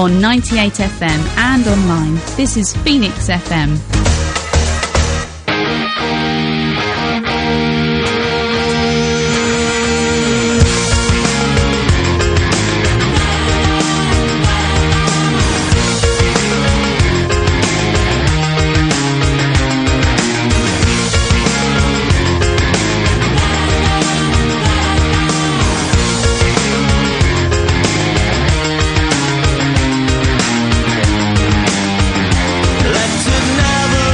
on 98 FM and online. This is Phoenix FM. Let it never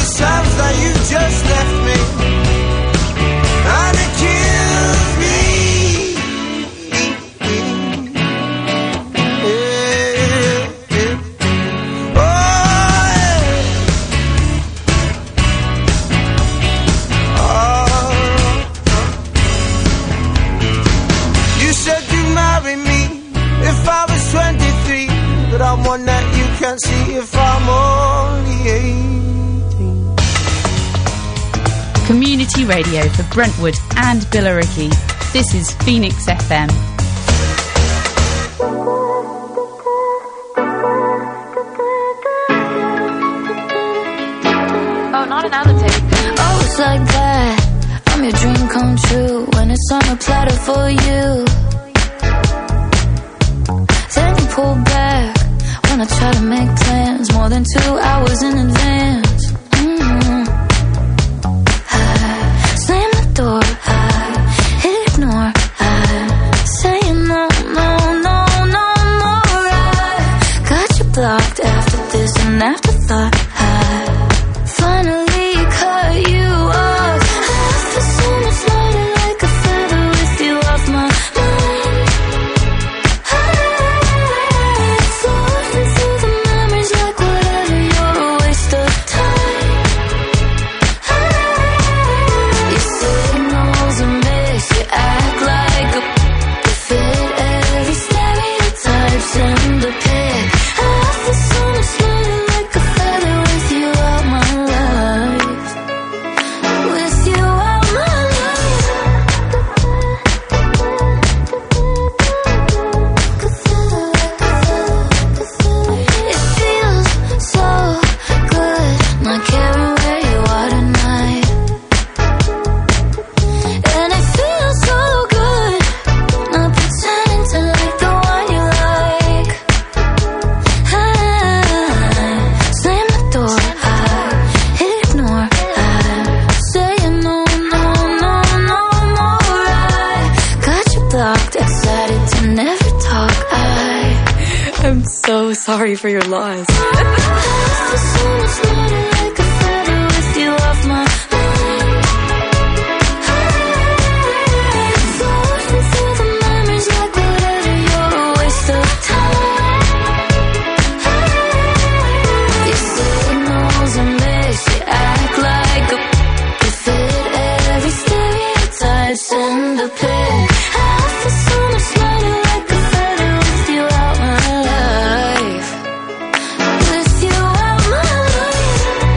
the times that you just left me, and it kills me. You said you'd marry me if I was 23, but I'm one that you can't see if I'm only 18. Community radio for Brentwood and Billericay. This is Phoenix FM. Oh, not another take. Oh, it's like that. I'm your dream come true when it's on a platter for you. Then you pull back when I try to make plans more than 2 hours in advance. I slam the door, I ignore, I say no, no, no, no more. I got you blocked after this and afterthought. I finally cut you off. I feel so much lighter like a feather with you off my mind. Floating through the memories like whatever, you're a waste of time. Your signals a mix, you act like a fit every stereotype, send a pic. I feel so much lighter like a feather with you out my life. With you out my life. It feels so good not caring where you are tonight. And it feels so good not pretending to like the one you like. I slam the door, I ignore, I say no, no, no, no more. I got you blocked, excited to never talk. I'm so sorry for your loss. I feel so much lighter like a feather with you off my mind. Floating through the memories like whatever, you're a waste of time. Your signals a mix, you act like a fit every stereotype, send a pic. I feel so much lighter like a feather with you out my life. With you out my life.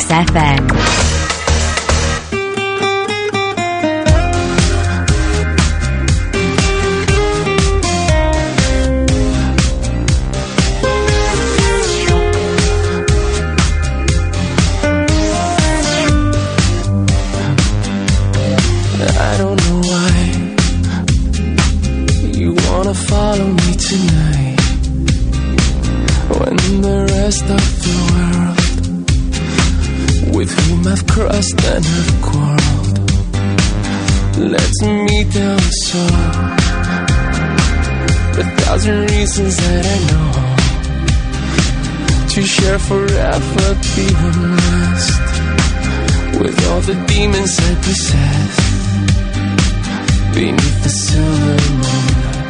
FM. I don't know why you wanna follow me tonight, when the rest of the world with whom I've crossed and have quarreled lets me down so. A thousand reasons that I know to share forever the unrest with all the demons I possess beneath the silver moon.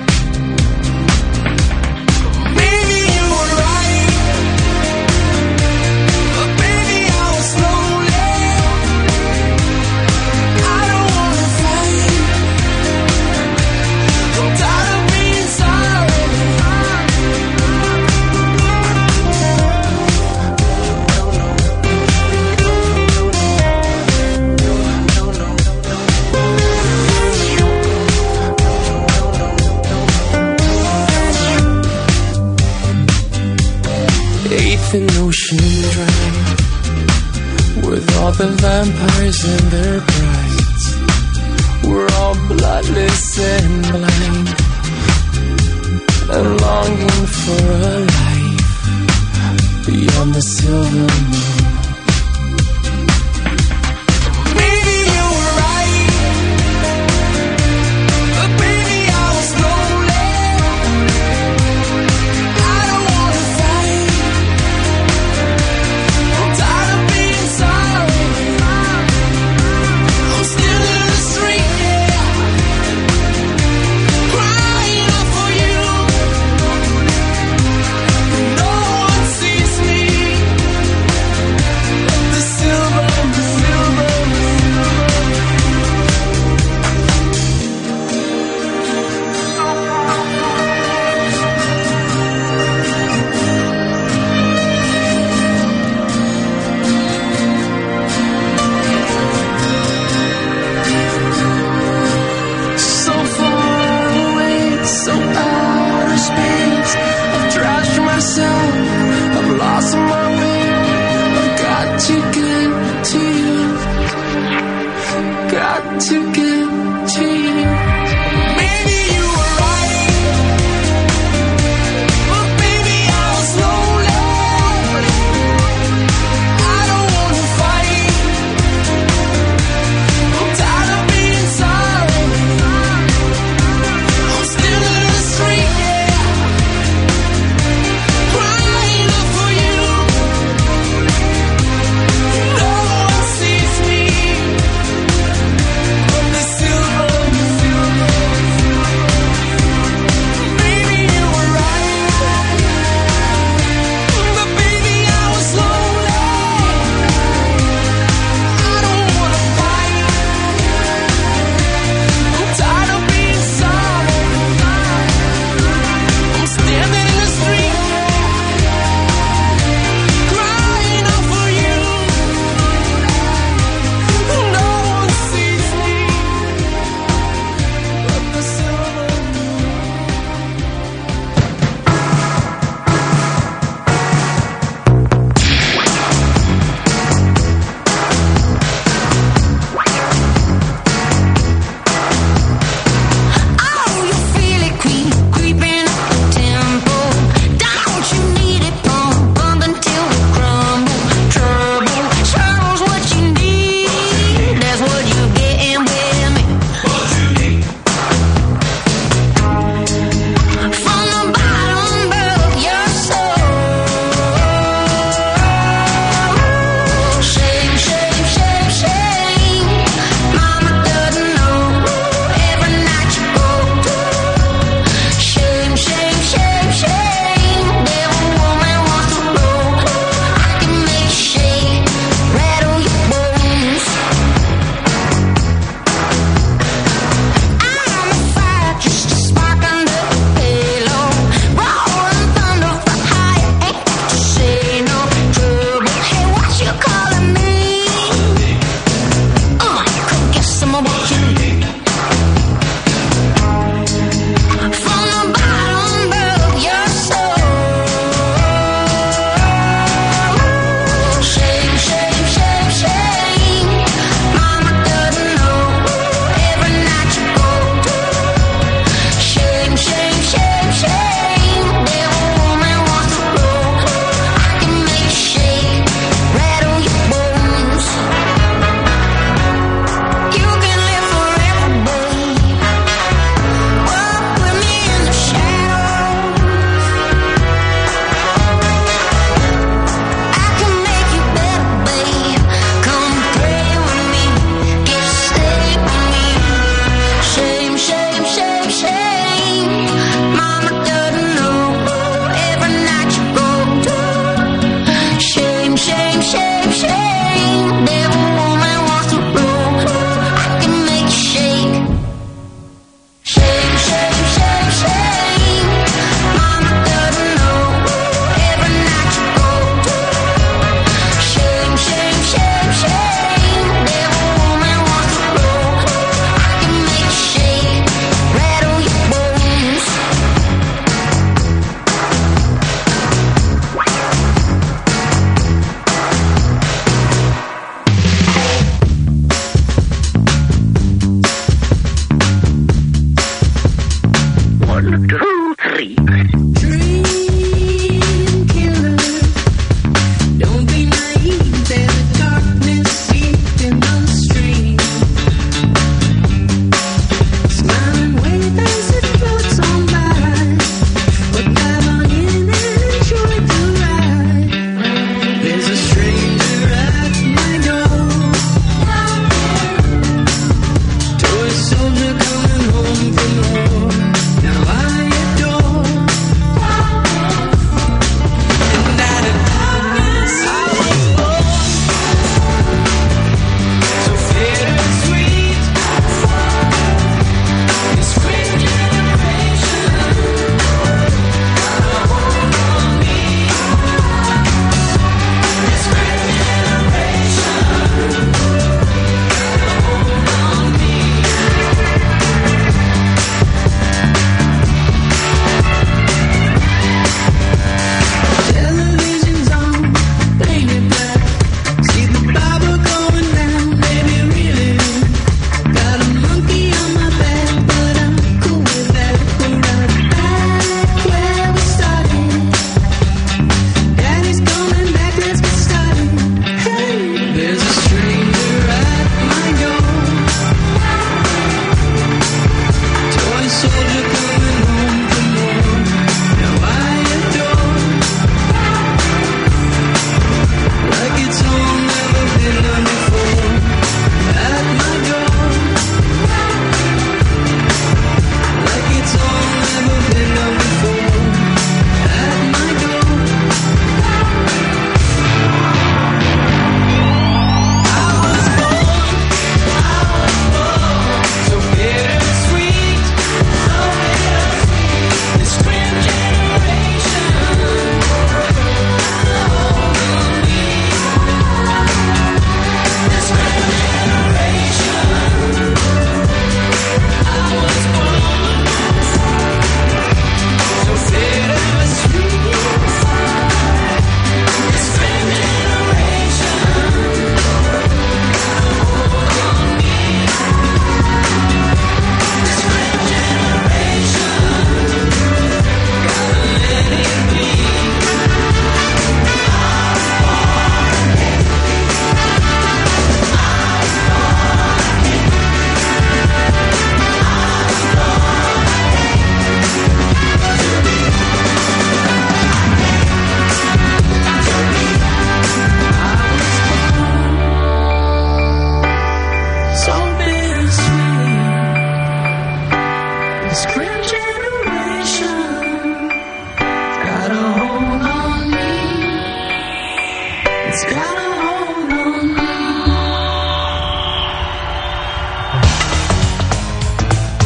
An ocean drive with all the vampires and their brides. We're all bloodless and blind and longing for a life beyond the silver moon. Silver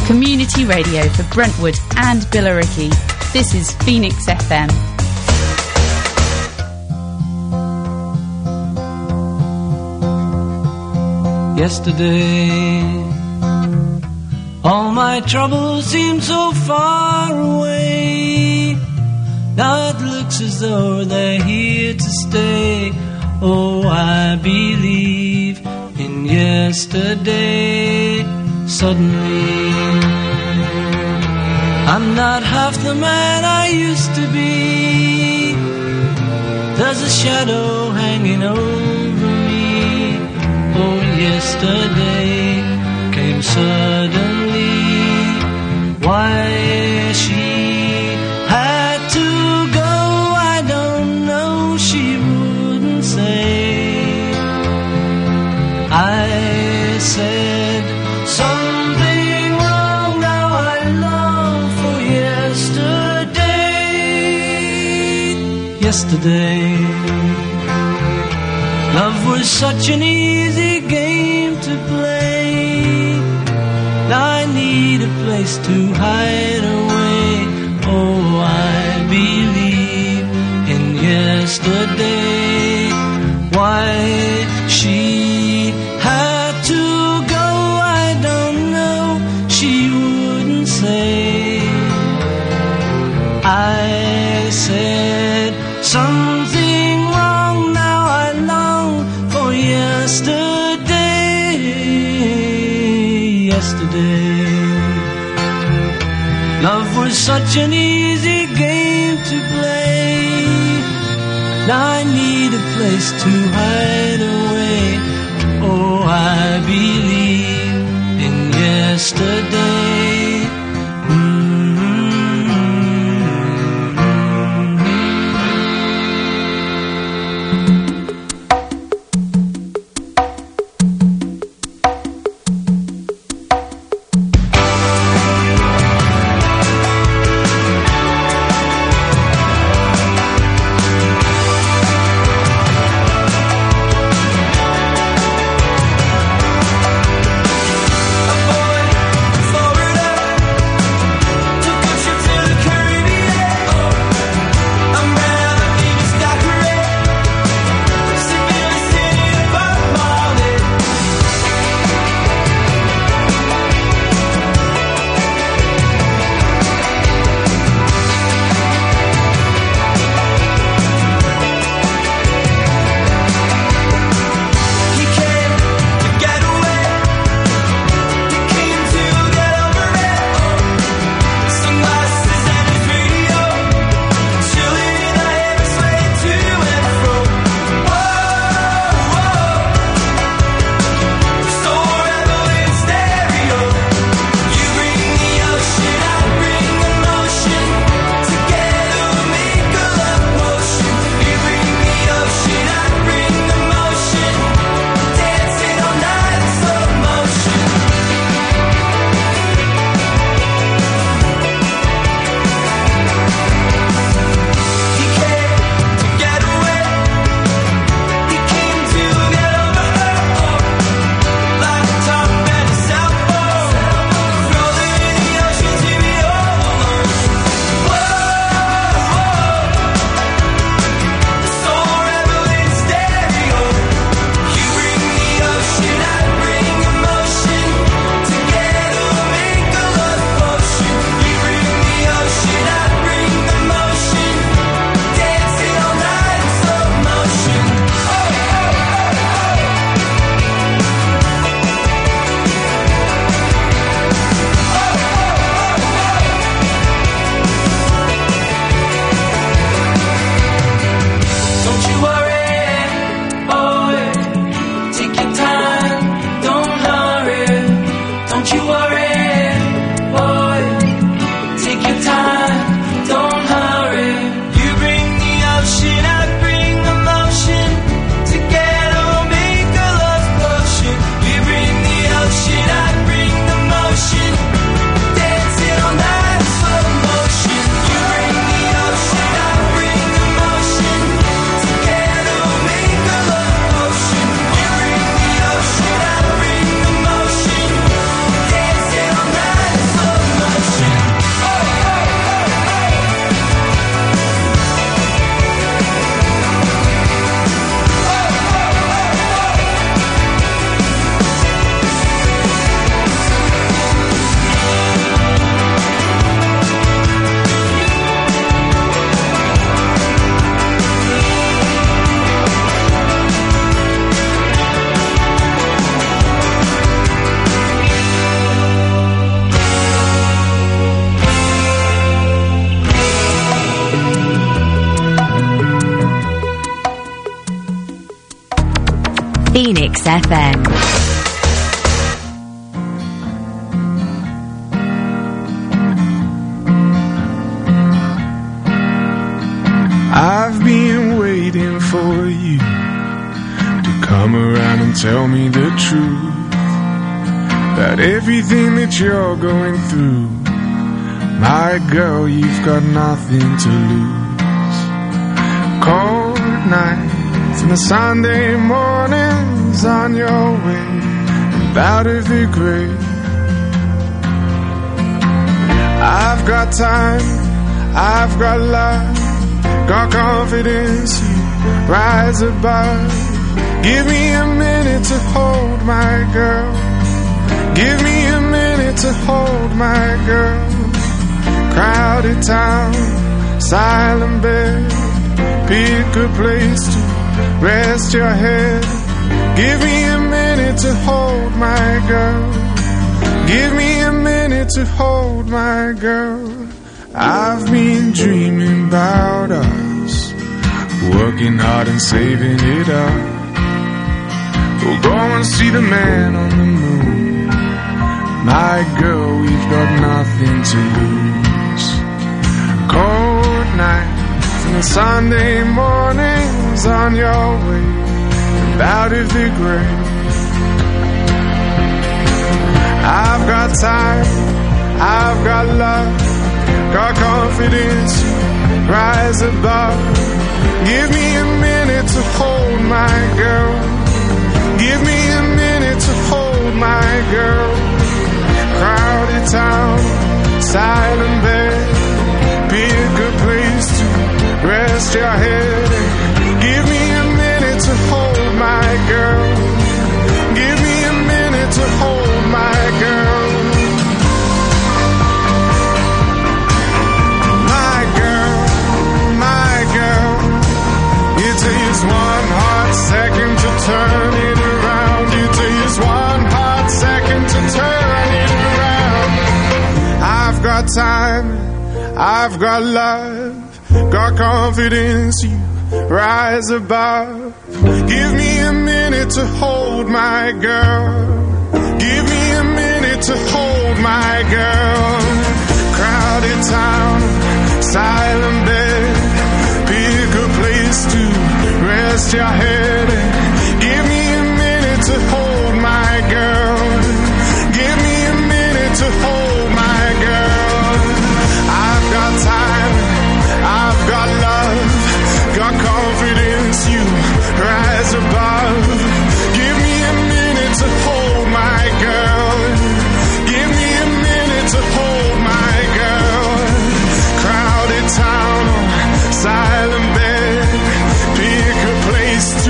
Community radio for Brentwood and Billericay. This is Phoenix FM. Yesterday, all my troubles seemed so far away. Now it looks as though they're here to stay. Oh, I believe in yesterday. Suddenly, I'm not half the man I used to be. There's a shadow hanging over me. Oh, yesterday came suddenly. Why she had to go, I don't know, she wouldn't say. I said something wrong, now I long for yesterday. Yesterday, love was such an easy game to play. Now I need a place to hide away. Oh, I believe in yesterday. Why she had to go, I don't know, she wouldn't say. I said something wrong, now I long for yesterday. Yesterday, love was such an easy game to play. Now I need a place to hide away. Oh, I believe in yesterday. A boy FM. I've been waiting for you to come around and tell me the truth about everything that you're going through. My girl, you've got nothing to lose. Cold nights and the Sunday mornings on your way and out of the grave. I've got time, I've got love, got confidence, you rise above. Give me a minute to hold my girl. Give me a minute to hold my girl. Crowded town, silent bed, pick a place to rest your head. Give me a minute to hold my girl. Give me a minute to hold my girl. I've been dreaming about us, working hard and saving it up. We'll go and see the man on the moon. My girl, we've got nothing to lose. Cold nights and the Sunday mornings on your way and out of the grave. I've got time, I've got love, got confidence, rise above. Give me a minute to hold my girl. Give me a minute to hold my girl. Crowded town, silent bed, pick a place to rest your head. Give me a minute to hold my girl. Give me a minute to hold my girl. One hot second to turn it around. It takes one hot second to turn it around. I've got time, I've got love, got confidence, you rise above. Give me a minute to hold my girl. Give me a minute to hold my girl. Crowded town, silent bed, pick a place to rest your head. Give me a minute to hold my girl. Give me a minute to hold my girl. I've got time, I've got love, got confidence, you rise above. Give me a minute to hold my girl. Give me a minute to hold my girl. Crowded town, silent bed, pick a place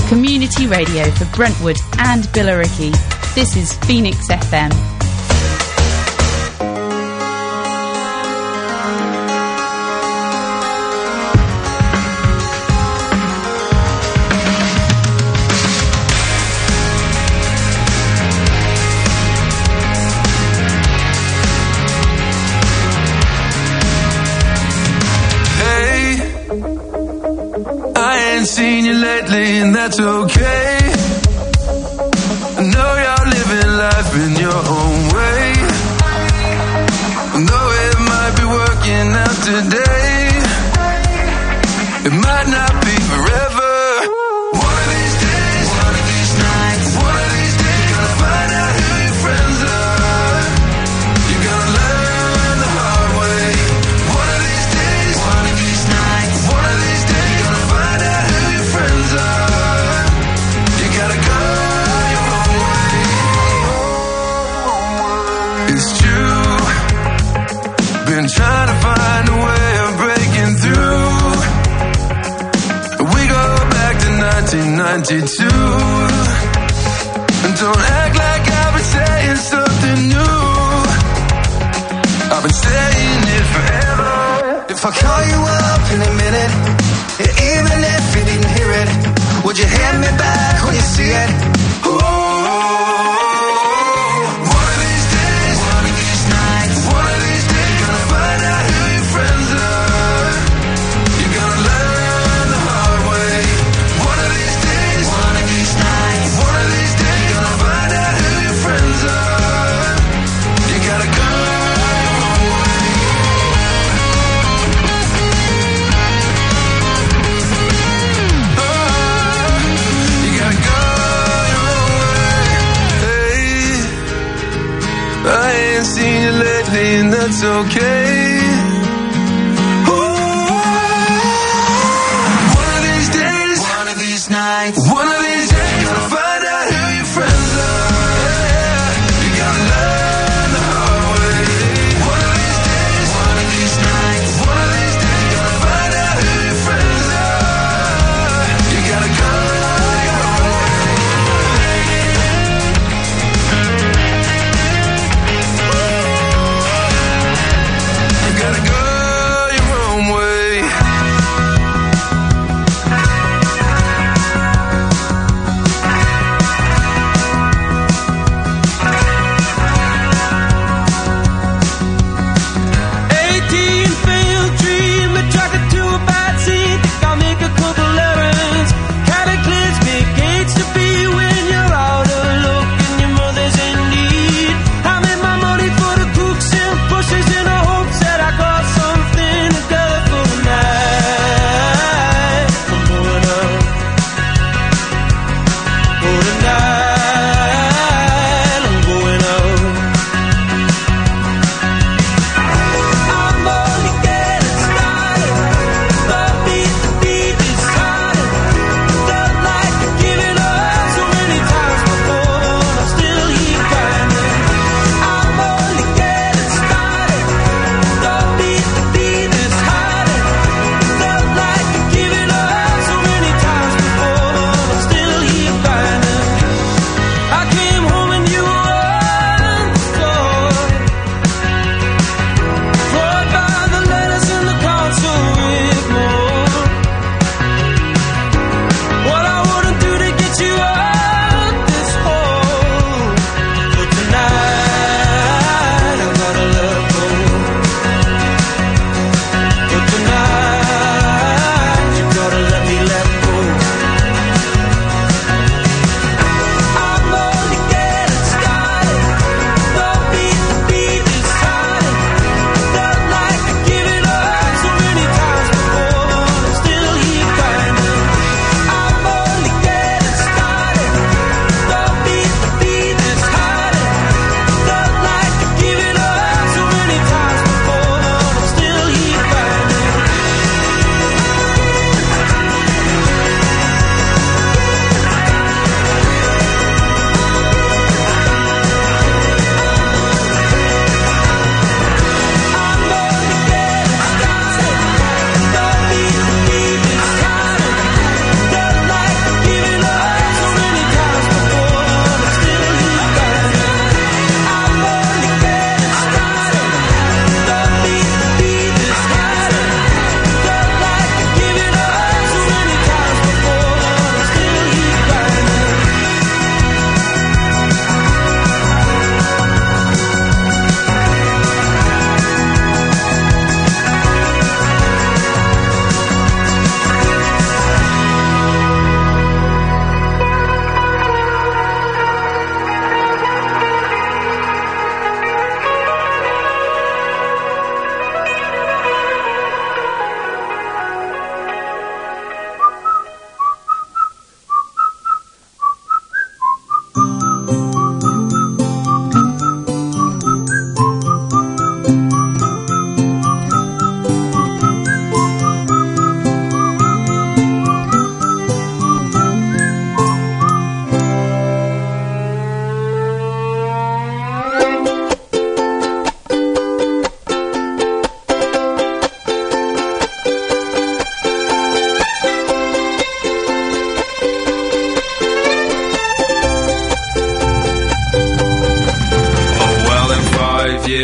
Community radio for Brentwood and Billericay. This is Phoenix FM. Seen you lately, and that's okay. I know you're living life in your own way. Though it might be working out today, it might not be forever. One of these days, one of these nights, one of these days, you're gonna find out who your friends are. You're gonna learn the hard way. One of these days, one of these nights, one of these days, you're gonna find out who your friends are. You gotta go your own way. It's true, been trying to find a way of breaking through. We go back to 1992. And don't act like I've been saying something new. I've been saying it forever. If I call you up in a minute, even if you didn't hear it, would you hand me back when you see it? Ooh. One of these days, one of these nights, one of these days, you're gonna find out who your friends are. You're gonna learn the hard way. One of these days, one of these nights, one of these days, you're gonna find out who your friends are. You gotta go your own way. You gotta go your own way. Hey, I ain't seen you lately, and that's okay. One of these days, one of these nights, one of these days, you're gonna find out who your friends are. You gotta learn the hard way. One of these days, one of these nights, one of these days, you're gonna find out who your friends are. You gotta go your own way. You gotta go your own way.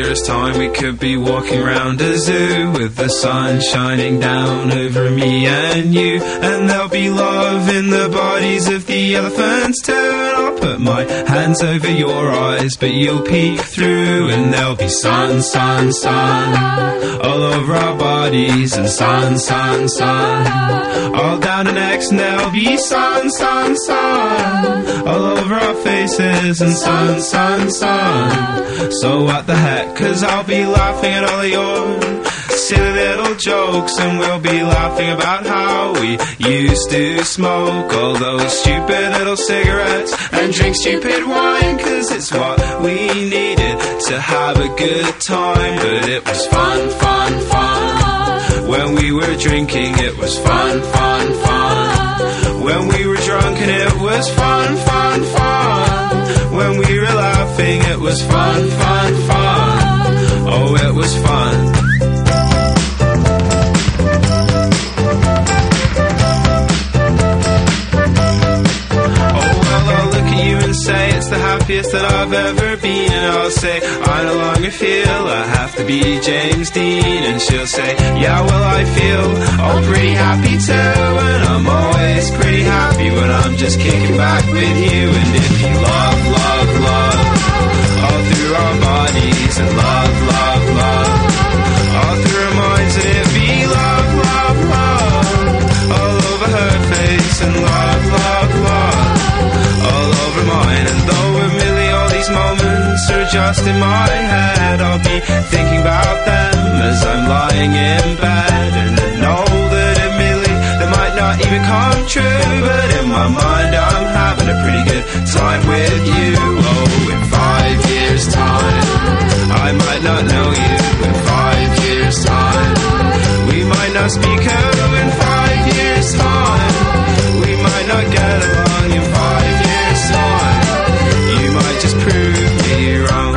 years' time we could be walking around a zoo with the sun shining down over me and you, and there'll be love in the bodies of the elephants too. And I'll put my hands over your eyes, but you'll peek through, and there'll be sun, sun, sun all over our bodies, and sun, sun, sun all down our necks, and there'll be sun, sun, sun all over our faces, and sun, sun, sun. So what the heck, 'cause I'll be laughing at all of your silly little jokes, and we'll be laughing about how we used to smoke all those stupid little cigarettes and drink stupid wine, 'cause it's what we needed to have a good time. But it was fun, fun, fun when we were drinking. It was fun, fun, fun when we were drunk, and it was fun, fun, fun when we were laughing. It was fun, fun, fun. Oh, it was fun. Say it's the happiest that I've ever been, and I'll say I no longer feel I have to be James Dean, and she'll say yeah, well I feel all pretty happy too, and I'm always pretty happy when I'm just kicking back with you. And if you love, love, love all through our bodies, and love, love, love all through our minds, and it'd be love, love, love all over her face, and love, love, love all over mine. And though admittedly all these moments are just in my head, I'll be thinking about them as I'm lying in bed, and I know that admittedly they might not even come true, but in my mind I'm having a pretty good time with you. Oh, in 5 years time I might not know you. In 5 years time we might not speak. Oh, in 5 years time we might not get along. In 5 years time you might just prove me wrong.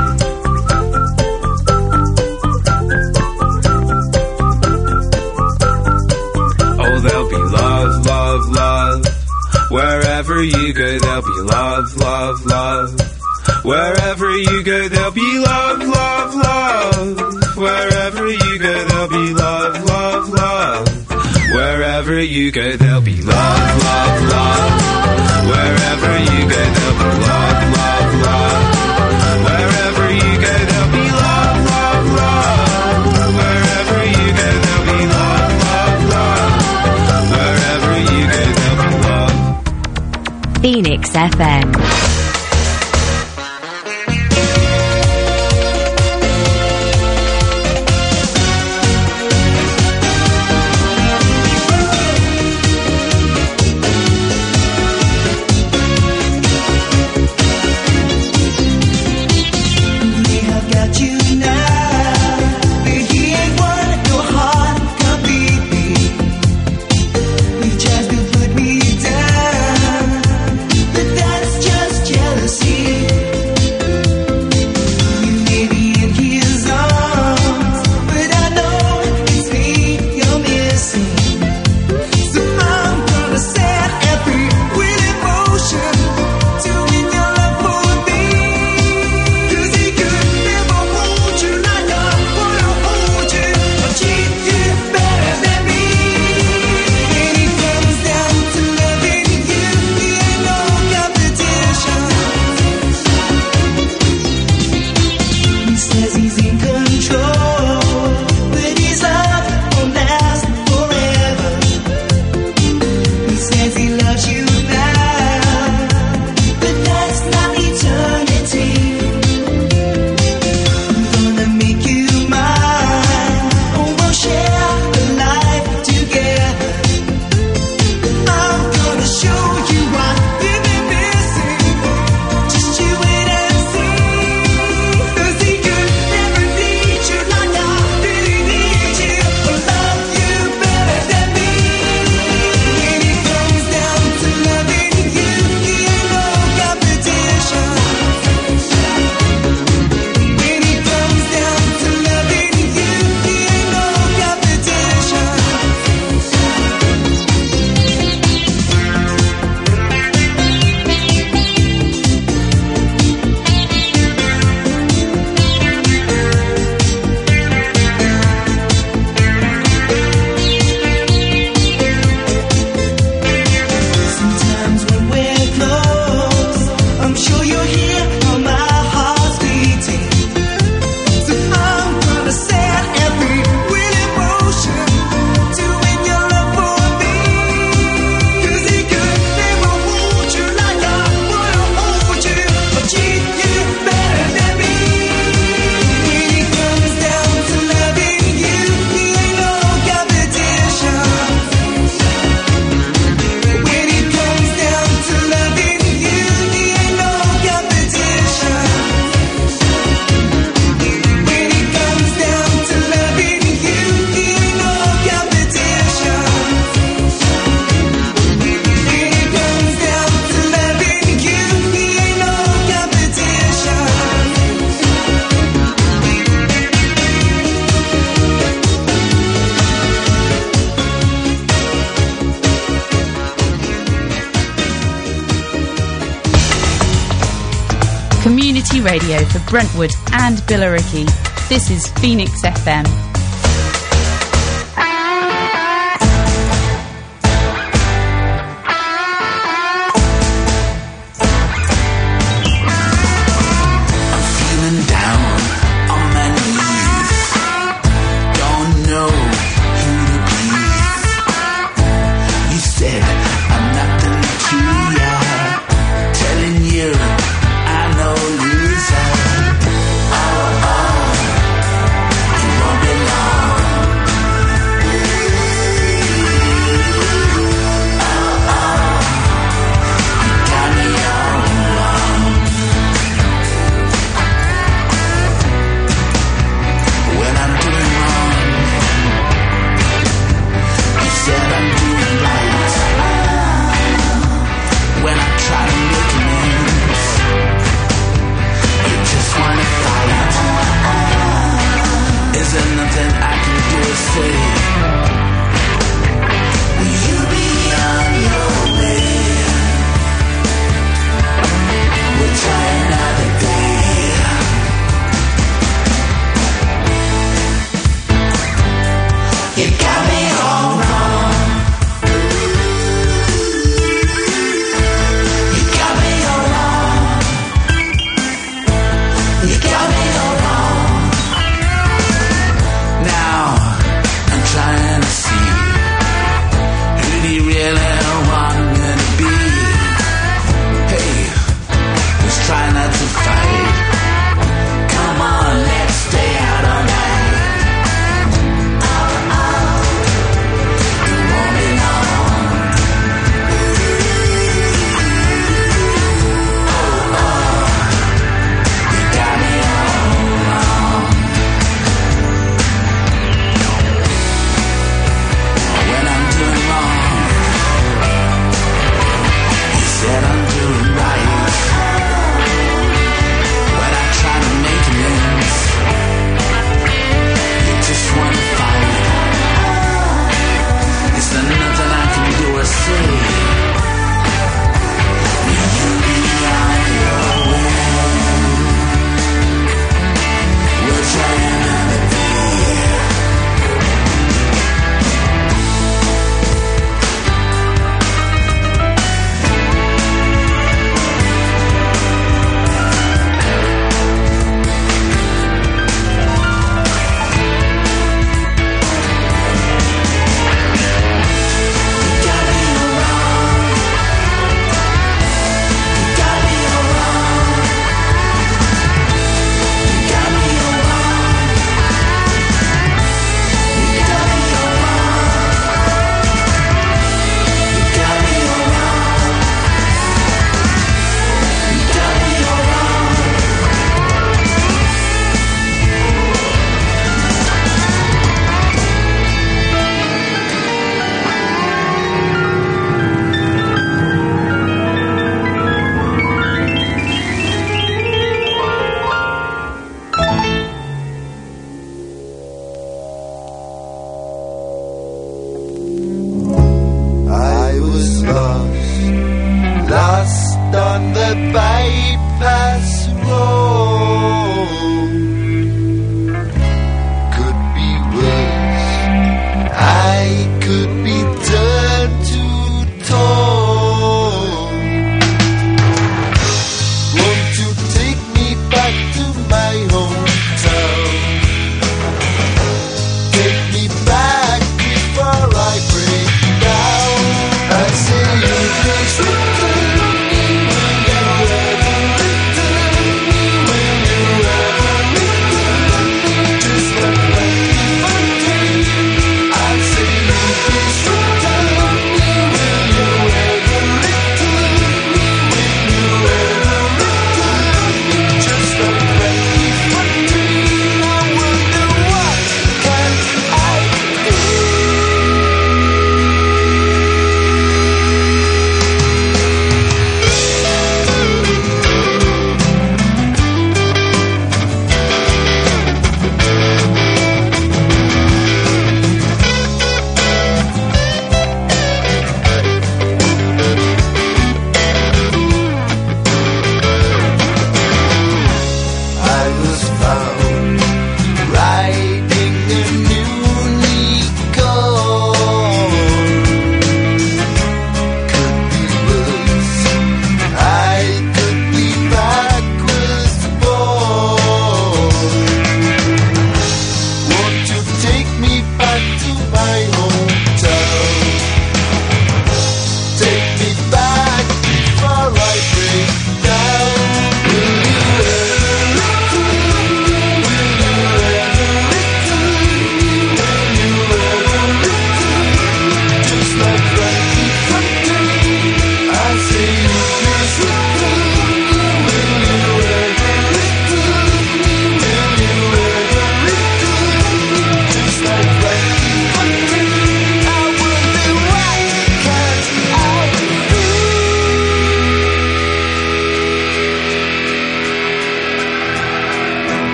Oh, there'll be love, love, love wherever you go. There'll be love, love, love wherever you go. There'll be love, love, love wherever you go. There'll be love, love, love wherever you go. There'll be love, love, love wherever you go. There'll be love, love, love wherever you go. There'll be love, love, love wherever you go. There'll be love, love, love wherever you go. There'll be love. Phoenix FM. Just Community radio for Brentwood and Billericay. This is Phoenix FM.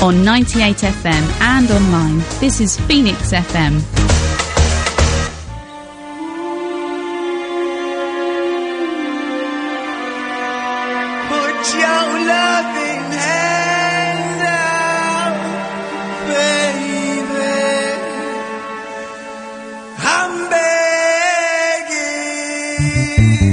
on 98 FM and online. This is Phoenix FM. Put your loving hand